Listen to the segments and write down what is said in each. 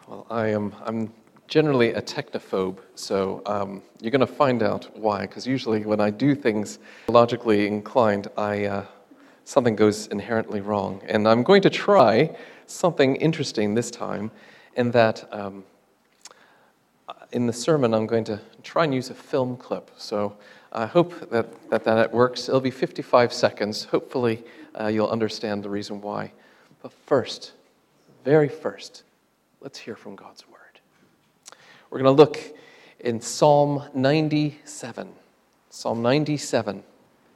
Well, I'm generally a technophobe, so you're going to find out why. Because usually, when I do things logically inclined, something goes inherently wrong. And I'm going to try something interesting this time, in that in the sermon, I'm going to try and use a film clip. So I hope that works. It'll be 55 seconds. Hopefully, you'll understand the reason why. But first, very first, let's hear from God's word. We're going to look in Psalm 97. Psalm 97.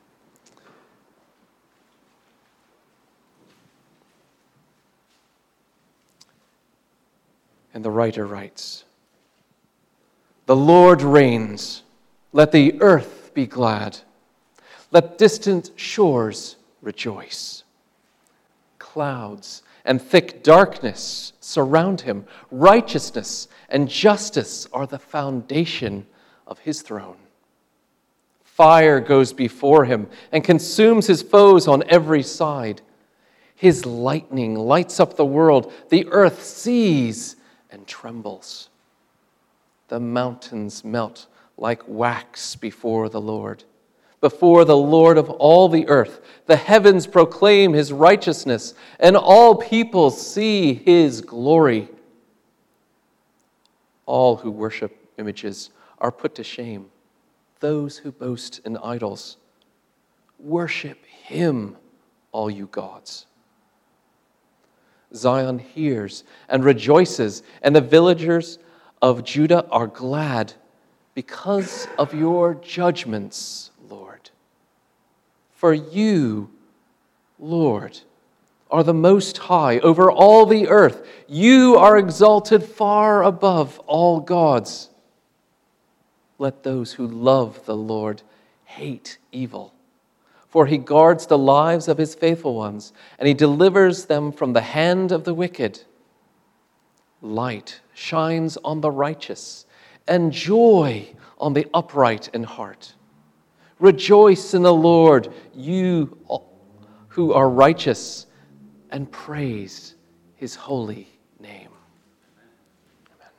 And the writer writes, "The Lord reigns. Let the earth be glad. Let distant shores rejoice. Clouds and thick darkness surround him. Righteousness and justice are the foundation of his throne. Fire goes before him and consumes his foes on every side. His lightning lights up the world. The earth sees and trembles. The mountains melt like wax before the Lord of all the earth. The heavens proclaim his righteousness, and all people see his glory. All who worship images are put to shame. Those who boast in idols, worship him, all you gods. Zion hears and rejoices, and the villagers of Judah are glad because of your judgments, Lord. For you, Lord, are the Most High over all the earth. You are exalted far above all gods. Let those who love the Lord hate evil, for he guards the lives of his faithful ones, and he delivers them from the hand of the wicked. Light shines on the righteous, and joy on the upright in heart. Rejoice in the Lord, you who are righteous, and praise his holy name." Amen.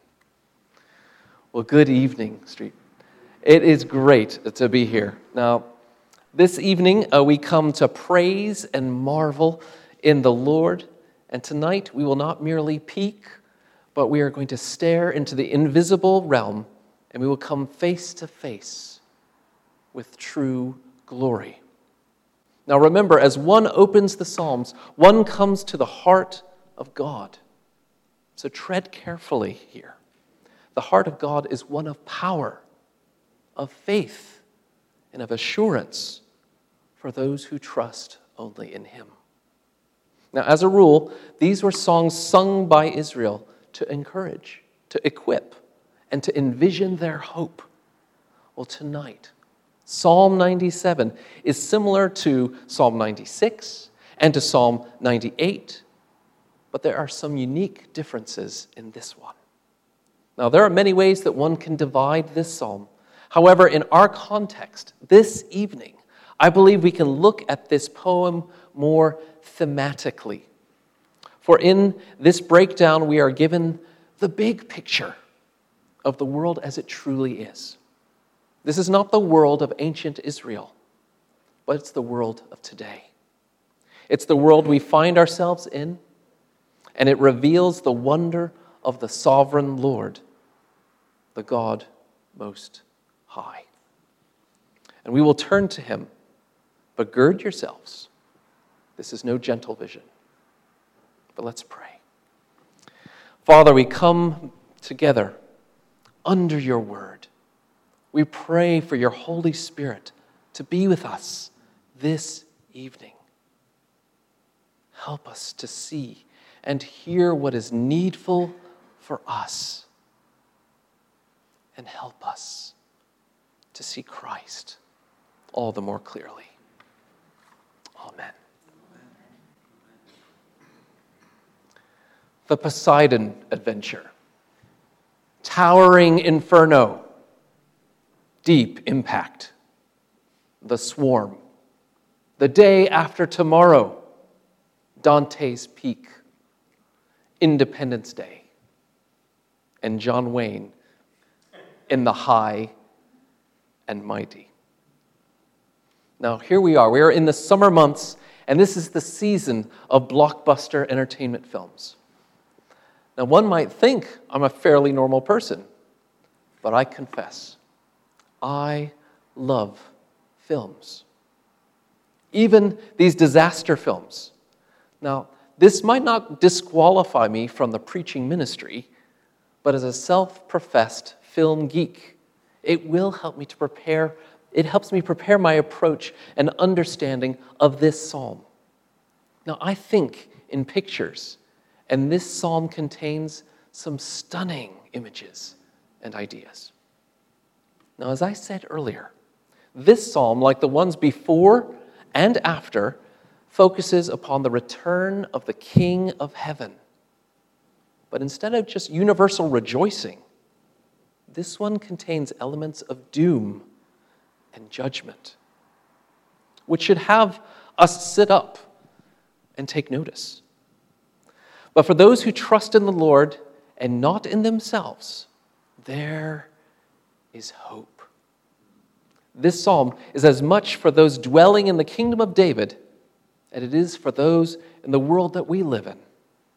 Well, good evening, Street. It is great to be here. Now, this evening we come to praise and marvel in the Lord, and tonight we will not merely peek, but we are going to stare into the invisible realm, and we will come face to face with true glory. Now remember, as one opens the Psalms, one comes to the heart of God. So tread carefully here. The heart of God is one of power, of faith, and of assurance for those who trust only in him. Now, as a rule, these were songs sung by Israel to encourage, to equip, and to envision their hope. Well, tonight, Psalm 97 is similar to Psalm 96 and to Psalm 98, but there are some unique differences in this one. Now, there are many ways that one can divide this psalm. However, in our context, this evening, I believe we can look at this poem more thematically. For in this breakdown, we are given the big picture of the world as it truly is. This is not the world of ancient Israel, but it's the world of today. It's the world we find ourselves in, and it reveals the wonder of the sovereign Lord, the God Most High. And we will turn to him, but gird yourselves. This is no gentle vision. But let's pray. Father, we come together under your word. We pray for your Holy Spirit to be with us this evening. Help us to see and hear what is needful for us. And help us to see Christ all the more clearly. Amen. The Poseidon Adventure. Towering Inferno. Deep Impact. The Swarm. The Day After Tomorrow. Dante's Peak. Independence Day. and John Wayne in the high and mighty. Now, here we are. We are in the summer months, and this is the season of blockbuster entertainment films. Now, one might think I'm a fairly normal person, but I confess, I love films. Even these disaster films. Now, this might not disqualify me from the preaching ministry, but as a self-professed film geek, it will help me to prepare. It helps me prepare my approach and understanding of this psalm. Now, I think in pictures, and this psalm contains some stunning images and ideas. Now, as I said earlier, this psalm, like the ones before and after, focuses upon the return of the King of Heaven. But instead of just universal rejoicing, this one contains elements of doom and judgment, which should have us sit up and take notice. But for those who trust in the Lord and not in themselves, there is hope. This psalm is as much for those dwelling in the kingdom of David as it is for those in the world that we live in.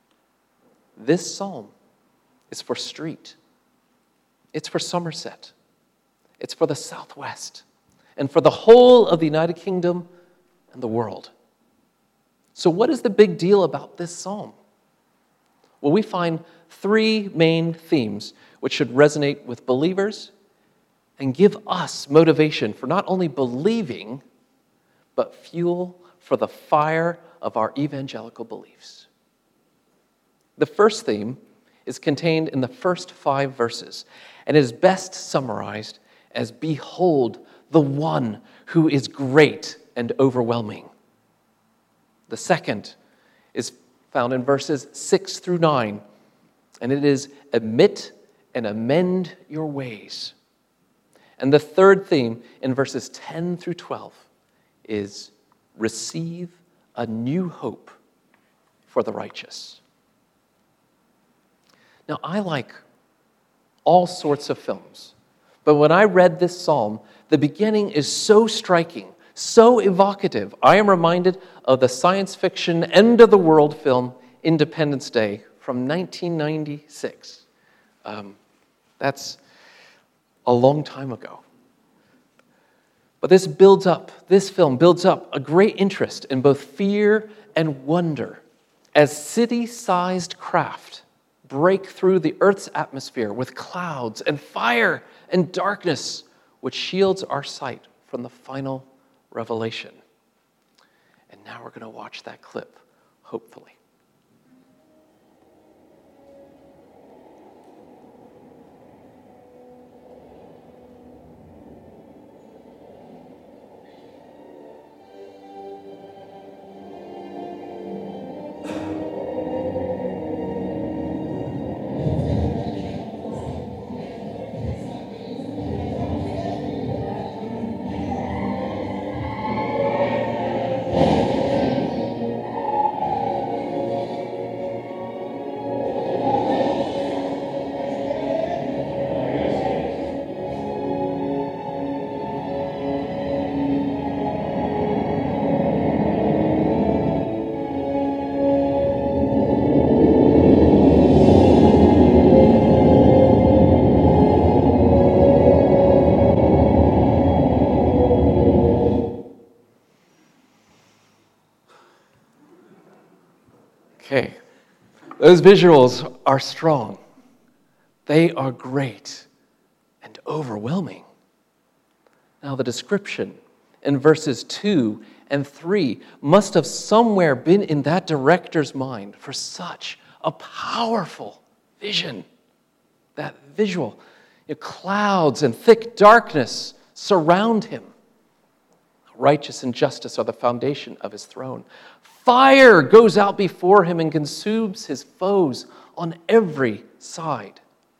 This psalm is for Street. It's for Somerset. It's for the Southwest. And for the whole of the United Kingdom and the world. So what is the big deal about this psalm? Well, we find three main themes which should resonate with believers and give us motivation for not only believing, but fuel for the fire of our evangelical beliefs. The first theme is contained in the first 5 verses and is best summarized as "Behold the one who is great and overwhelming." The second is found in verses 6 through 9, and it is "Admit and amend your ways." And the third theme in verses 10 through 12 is "Receive a new hope for the righteous." Now, I like all sorts of films, but when I read this psalm, the beginning is so striking, so evocative. I am reminded of the science fiction end-of-the-world film Independence Day from 1996. That's a long time ago. But this film builds up a great interest in both fear and wonder as city-sized craft break through the Earth's atmosphere with clouds and fire and darkness, which shields our sight from the final revelation. And now we're going to watch that clip, hopefully. Okay, those visuals are strong. They are great and overwhelming. Now, the description in verses 2 and 3 must have somewhere been in that director's mind for such a powerful vision. That visual, clouds and thick darkness surround him. Righteousness and justice are the foundation of his throne. Fire goes out before him and consumes his foes on every side.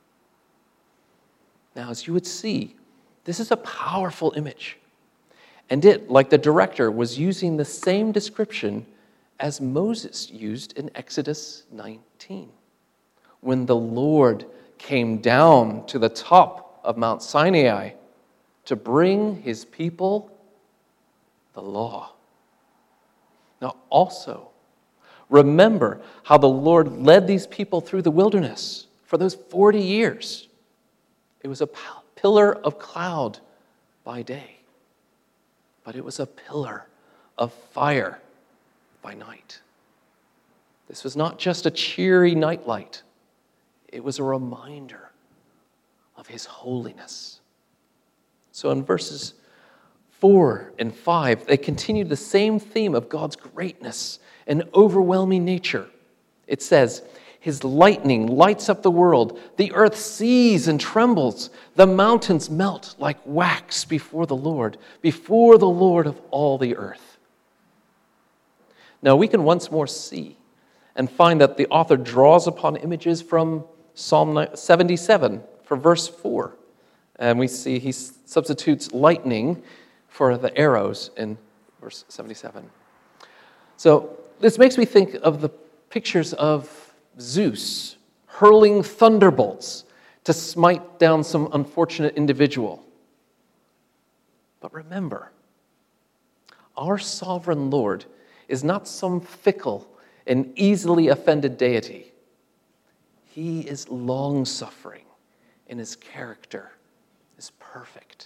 Now, as you would see, this is a powerful image. And it, like the director, was using the same description as Moses used in Exodus 19, when the Lord came down to the top of Mount Sinai to bring his people the law. Now also, remember how the Lord led these people through the wilderness for those 40 years. It was a pillar of cloud by day, but it was a pillar of fire by night. This was not just a cheery nightlight. It was a reminder of his holiness. So in verses 4 and 5, they continue the same theme of God's greatness and overwhelming nature. It says, his lightning lights up the world. The earth sees and trembles. The mountains melt like wax before the Lord of all the earth. Now we can once more see and find that the author draws upon images from Psalm 77 for verse 4. And we see he substitutes lightning for the arrows in verse 77. So this makes me think of the pictures of Zeus hurling thunderbolts to smite down some unfortunate individual. But remember, our sovereign Lord is not some fickle and easily offended deity. He is long-suffering, and his character is perfect.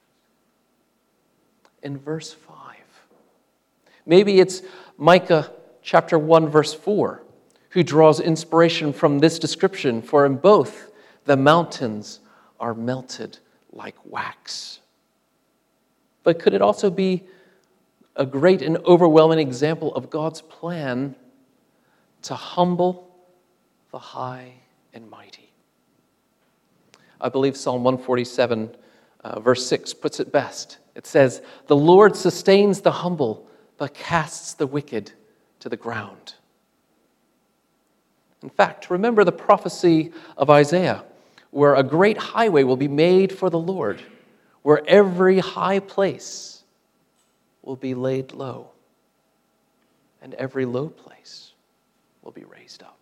In verse 5, maybe it's Micah chapter 1, verse 4, who draws inspiration from this description, for in both the mountains are melted like wax. But could it also be a great and overwhelming example of God's plan to humble the high and mighty? I believe Psalm 147, verse 6 puts it best. It says, the Lord sustains the humble, but casts the wicked to the ground. In fact, remember the prophecy of Isaiah, where a great highway will be made for the Lord, where every high place will be laid low, and every low place will be raised up.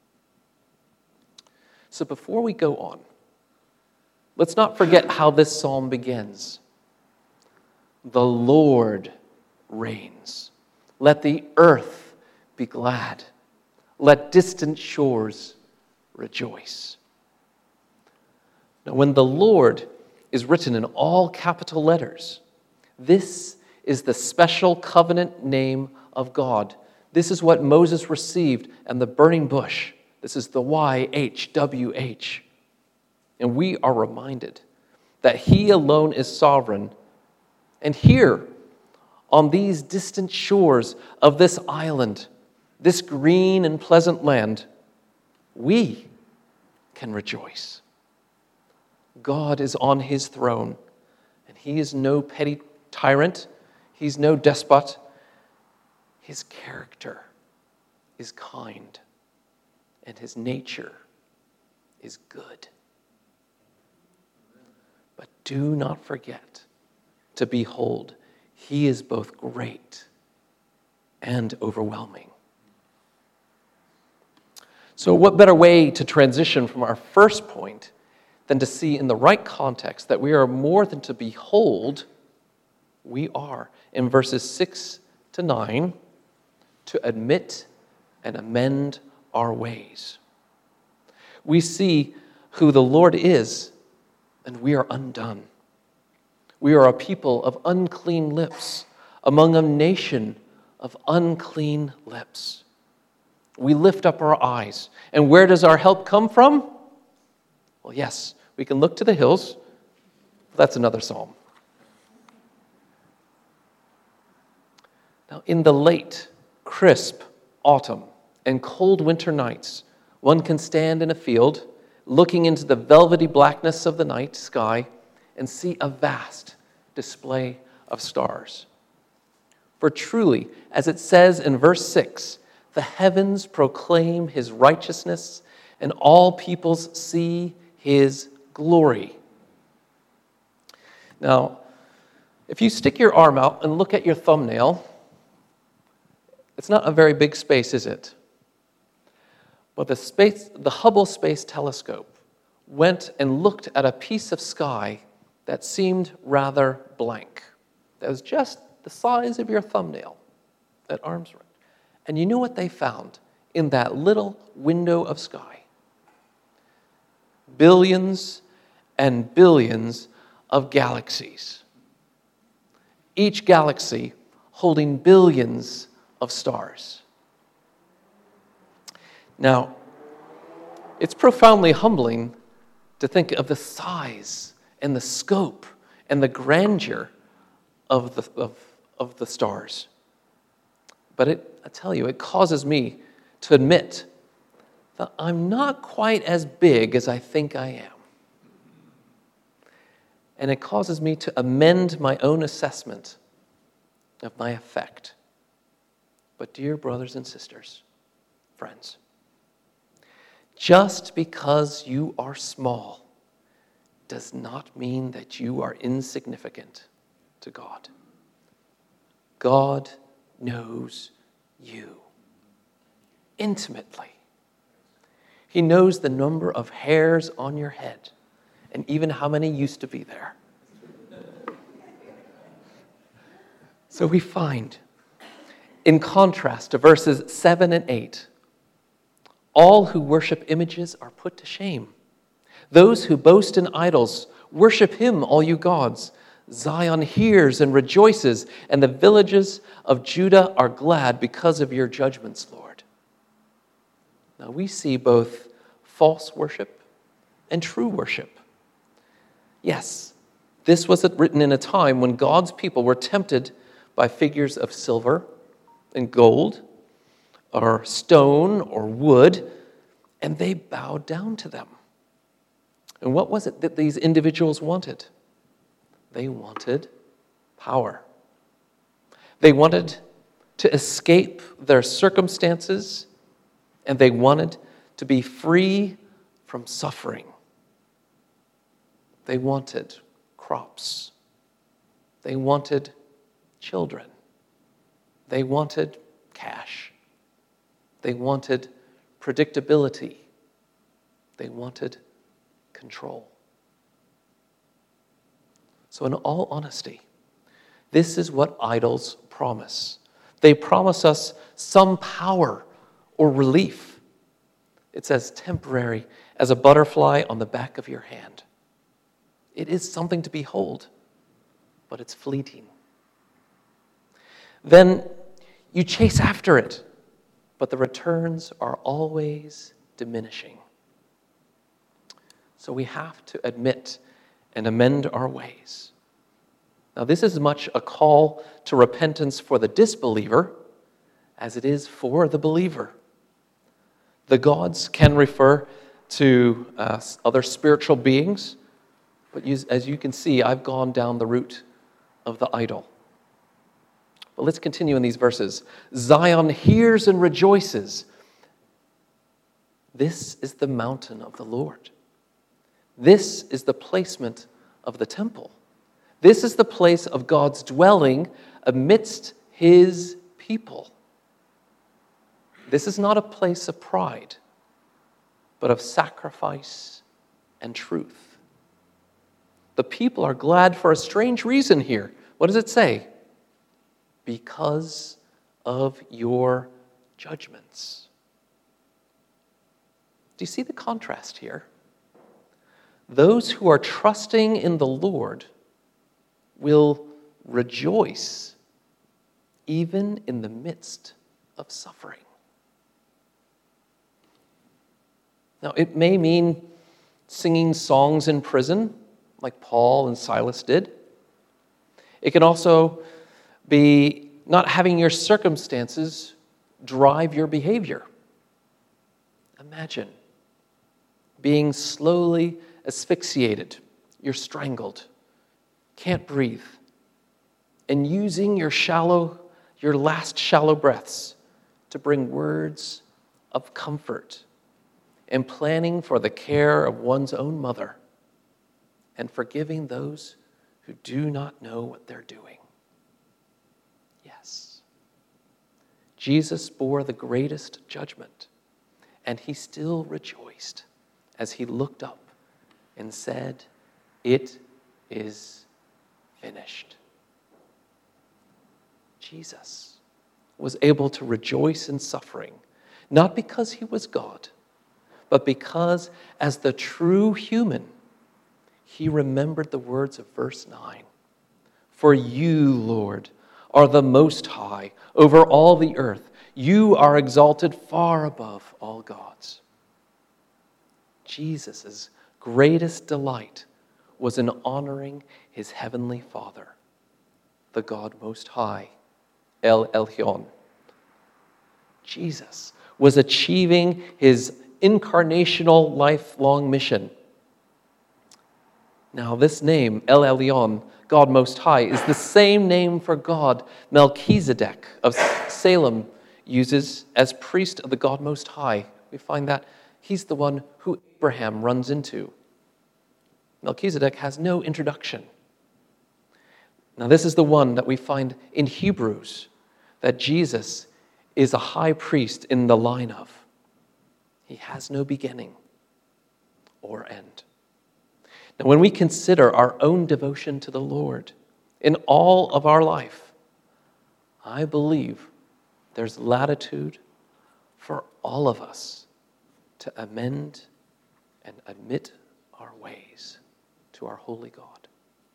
So before we go on, let's not forget how this psalm begins. The Lord reigns. Let the earth be glad. Let distant shores rejoice. Now, when the Lord is written in all capital letters, this is the special covenant name of God. This is what Moses received and the burning bush. This is the YHWH. And we are reminded that he alone is sovereign. And here, on these distant shores of this island, this green and pleasant land, we can rejoice. God is on his throne, and he is no petty tyrant. He's no despot. His character is kind, and his nature is good. But do not forget to behold, he is both great and overwhelming. So what better way to transition from our first point than to see in the right context that we are more than to behold, we are, in verses 6 to 9, to admit and amend our ways. We see who the Lord is, and we are undone. We are a people of unclean lips, among a nation of unclean lips. We lift up our eyes. And where does our help come from? Well, yes, we can look to the hills. That's another psalm. Now, in the late, crisp autumn and cold winter nights, one can stand in a field, looking into the velvety blackness of the night sky, and see a vast display of stars. For truly, as it says in verse 6, the heavens proclaim his righteousness, and all peoples see his glory. Now, if you stick your arm out and look at your thumbnail, it's not a very big space, is it? But the Hubble Space Telescope went and looked at a piece of sky that seemed rather blank. That was just the size of your thumbnail at arm's length. And you know what they found in that little window of sky? Billions and billions of galaxies. Each galaxy holding billions of stars. Now, it's profoundly humbling to think of the size and the scope and the grandeur of the stars. But I tell you, it causes me to admit that I'm not quite as big as I think I am. And it causes me to amend my own assessment of my effect. But dear brothers and sisters, friends, just because you are small does not mean that you are insignificant to God. God knows you intimately. He knows the number of hairs on your head and even how many used to be there. So we find, in contrast to verses 7 and 8, all who worship images are put to shame. Those who boast in idols, worship him, all you gods. Zion hears and rejoices, and the villages of Judah are glad because of your judgments, Lord. Now we see both false worship and true worship. Yes, this was written in a time when God's people were tempted by figures of silver and gold, or stone or wood, and they bowed down to them. And what was it that these individuals wanted? They wanted power. They wanted to escape their circumstances, and they wanted to be free from suffering. They wanted crops. They wanted children. They wanted cash. They wanted predictability. They wanted control. So in all honesty, this is what idols promise. They promise us some power or relief. It's as temporary as a butterfly on the back of your hand. It is something to behold, but it's fleeting. Then you chase after it, but the returns are always diminishing. So we have to admit and amend our ways. Now, this is as much a call to repentance for the disbeliever as it is for the believer. The gods can refer to other spiritual beings, but as you can see, I've gone down the route of the idol. But let's continue in these verses. Zion hears and rejoices. This is the mountain of the Lord. This is the placement of the temple. This is the place of God's dwelling amidst his people. This is not a place of pride, but of sacrifice and truth. The people are glad for a strange reason here. What does it say? Because of your judgments. Do you see the contrast here? Those who are trusting in the Lord will rejoice even in the midst of suffering. Now, it may mean singing songs in prison, like Paul and Silas did. It can also be not having your circumstances drive your behavior. Imagine being slowly asphyxiated, you're strangled, can't breathe, and using your last shallow breaths to bring words of comfort and planning for the care of one's own mother and forgiving those who do not know what they're doing. Yes, Jesus bore the greatest judgment, and he still rejoiced as he looked up and said, "It is finished." Jesus was able to rejoice in suffering, not because he was God, but because as the true human, he remembered the words of verse 9. "For you, Lord, are the most high over all the earth. You are exalted far above all gods." Jesus' greatest delight was in honoring his heavenly Father, the God Most High, El Elyon. Jesus was achieving his incarnational lifelong mission. Now, this name, El Elyon, God Most High, is the same name for God Melchizedek of Salem uses as priest of the God Most High. We find that he's the one who Abraham runs into. Melchizedek has no introduction. Now, this is the one that we find in Hebrews, that Jesus is a high priest in the line of. He has no beginning or end. Now, when we consider our own devotion to the Lord in all of our life, I believe there's latitude for all of us to amend and admit our ways to our holy God.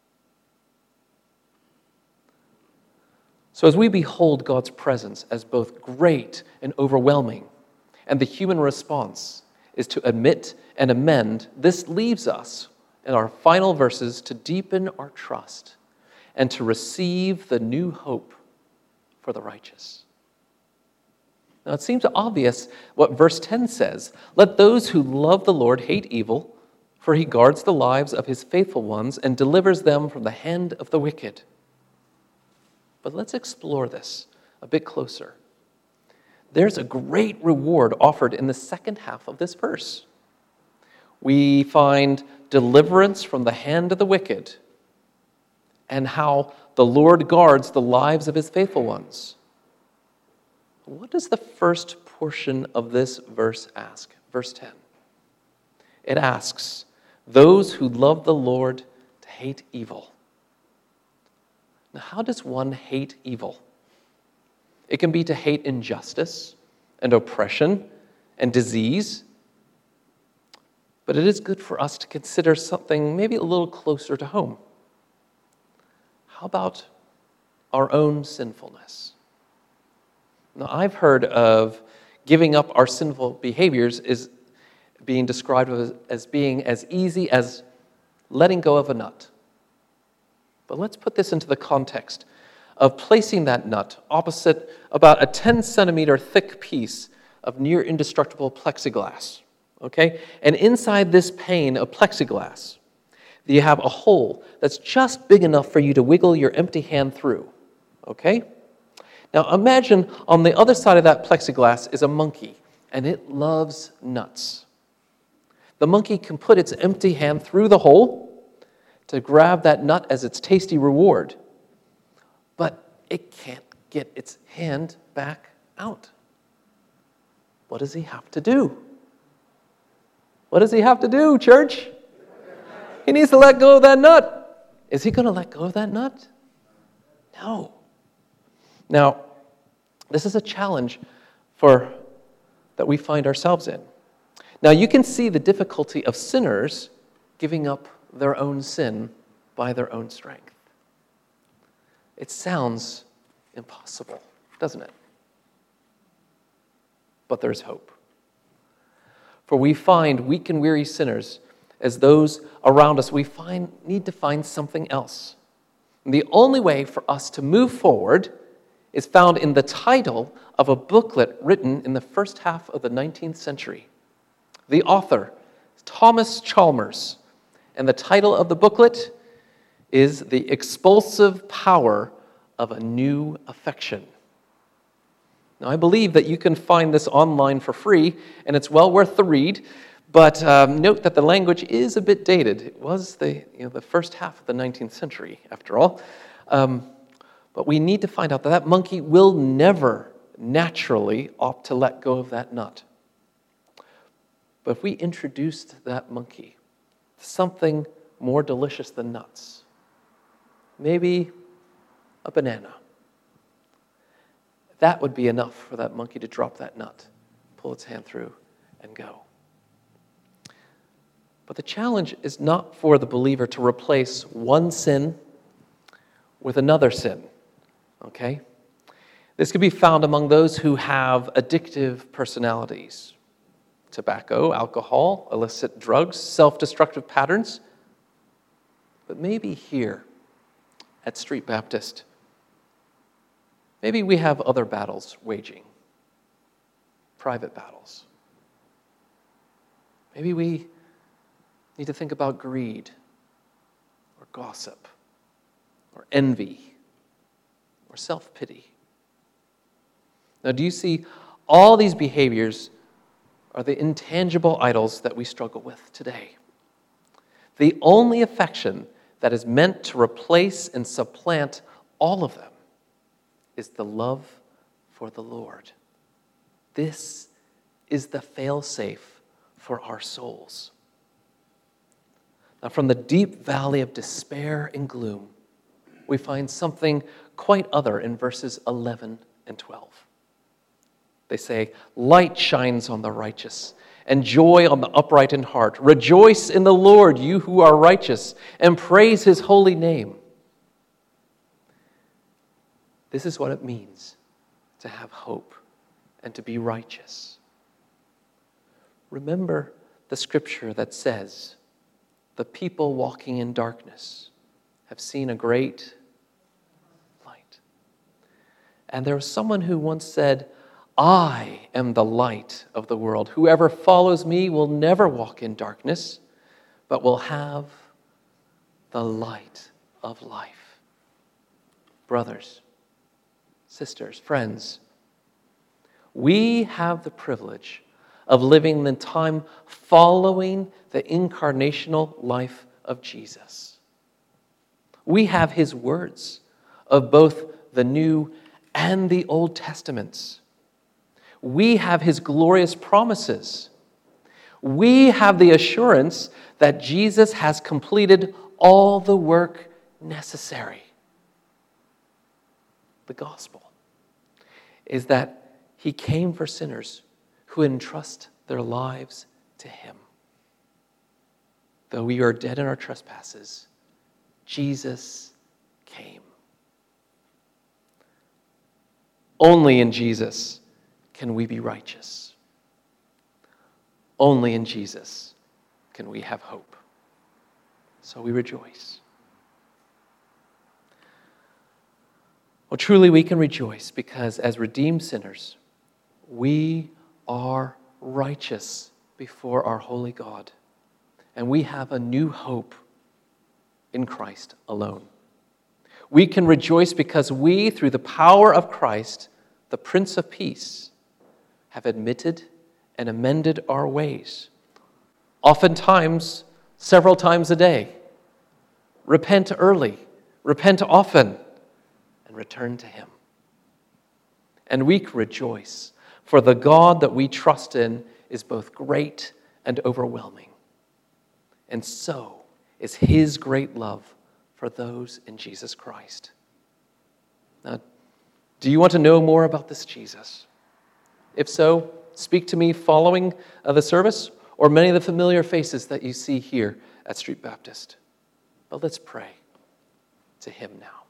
So as we behold God's presence as both great and overwhelming, and the human response is to admit and amend, this leaves us in our final verses to deepen our trust and to receive the new hope for the righteous. Now it seems obvious what verse 10 says. "Let those who love the Lord hate evil, for he guards the lives of his faithful ones and delivers them from the hand of the wicked." But let's explore this a bit closer. There's a great reward offered in the second half of this verse. We find deliverance from the hand of the wicked and how the Lord guards the lives of his faithful ones. What does the first portion of this verse ask? Verse 10. It asks, "Those who love the Lord to hate evil." Now, how does one hate evil? It can be to hate injustice and oppression and disease. But it is good for us to consider something maybe a little closer to home. How about our own sinfulness? Now, I've heard of giving up our sinful behaviors is being described as being as easy as letting go of a nut. But let's put this into the context of placing that nut opposite about a 10-centimeter thick piece of near indestructible plexiglass. Okay? And inside this pane of plexiglass, you have a hole that's just big enough for you to wiggle your empty hand through. Okay? Now imagine on the other side of that plexiglass is a monkey, and it loves nuts. The monkey can put its empty hand through the hole to grab that nut as its tasty reward, but it can't get its hand back out. What does he have to do? What does he have to do, church? He needs to let go of that nut. Is he going to let go of that nut? No. Now, this is a challenge that we find ourselves in. Now, you can see the difficulty of sinners giving up their own sin by their own strength. It sounds impossible, doesn't it? But there's hope. For we find weak and weary sinners as those around us, need to find something else. And the only way for us to move forward is found in the title of a booklet written in the first half of the 19th century. The author, Thomas Chalmers, and the title of the booklet is The Expulsive Power of a New Affection. Now, I believe that you can find this online for free, and it's well worth the read, but note that the language is a bit dated. It was the first half of the 19th century, after all. But we need to find out that monkey will never naturally opt to let go of that nut. But if we introduced that monkey something more delicious than nuts. Maybe a banana. That would be enough for that monkey to drop that nut, pull its hand through, and go. But the challenge is not for the believer to replace one sin with another sin, okay? This could be found among those who have addictive personalities. Tobacco, alcohol, illicit drugs, self-destructive patterns. But maybe here at Street Baptist, maybe we have other battles waging, private battles. Maybe we need to think about greed or gossip or envy or self-pity. Now, do you see all these behaviors are the intangible idols that we struggle with today? The only affection that is meant to replace and supplant all of them is the love for the Lord. This is the fail-safe for our souls. Now, from the deep valley of despair and gloom, we find something quite other in verses 11 and 12. They say, "Light shines on the righteous, and joy on the upright in heart. Rejoice in the Lord, you who are righteous, and praise his holy name." This is what it means to have hope and to be righteous. Remember the scripture that says, "The people walking in darkness have seen a great light." And there was someone who once said, "I am the light of the world. Whoever follows me will never walk in darkness, but will have the light of life." Brothers, sisters, friends, we have the privilege of living the time following the incarnational life of Jesus. We have his words of both the New and the Old Testaments. We have his glorious promises. We have the assurance that Jesus has completed all the work necessary. The gospel is that he came for sinners who entrust their lives to him. Though we are dead in our trespasses, Jesus came. Only in Jesus can we be righteous. Only in Jesus can we have hope. So we rejoice. Well, truly we can rejoice because as redeemed sinners, we are righteous before our holy God. And we have a new hope in Christ alone. We can rejoice because we, through the power of Christ, the Prince of Peace, have admitted and amended our ways. Oftentimes, several times a day. Repent early, repent often, and return to him. And we can rejoice, for the God that we trust in is both great and overwhelming. And so is his great love for those in Jesus Christ. Now, do you want to know more about this Jesus? If so, speak to me following the service or many of the familiar faces that you see here at Street Baptist. But let's pray to him now.